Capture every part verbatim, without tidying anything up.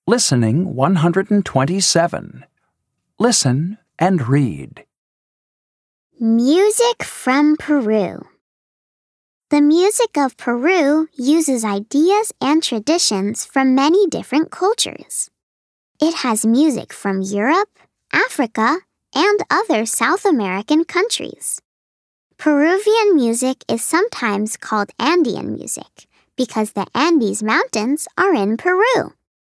Listening one hundred twenty-seven. Listen and read. Music from Peru. The music of Peru uses ideas and traditions from many different cultures. It has music from Europe, Africa, and other South American countries. Peruvian music is sometimes called Andean music because the Andes Mountains are in Peru.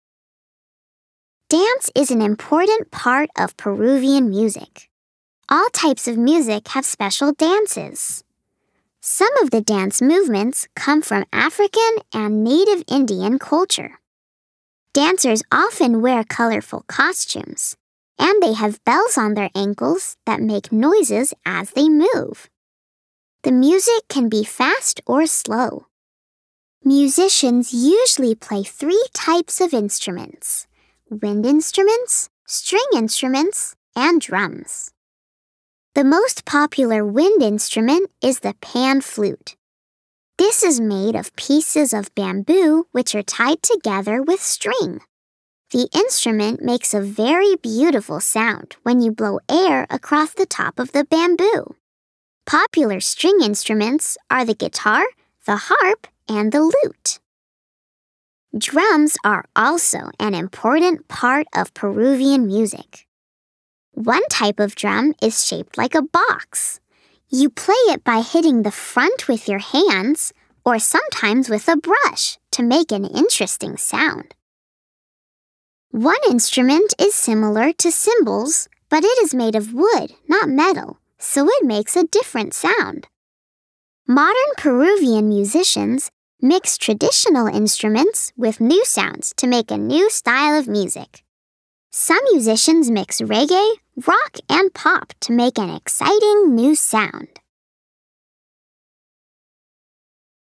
Dance is an important part of Peruvian music. All types of music have special dances. Some of the dance movements come from African and native Indian culture. Dancers often wear colorful costumes, and they have bells on their ankles that make noises as they move. The music can be fast or slow. Musicians usually play three types of instruments: wind instruments, string instruments, and drums. The most popular wind instrument is the pan flute. This is made of pieces of bamboo which are tied together with string. The instrument makes a very beautiful sound when you blow air across the top of the bamboo. Popular string instruments are the guitar, the harp, and the lute. Drums are also an important part of Peruvian music. One type of drum is shaped like a box. You play it by hitting the front with your hands or sometimes with a brush to make an interesting sound. One instrument is similar to cymbals, but it is made of wood, not metal, so it makes a different sound. Modern Peruvian musicians mix traditional instruments with new sounds to make a new style of music. Some musicians mix reggae, rock, and pop to make an exciting new sound.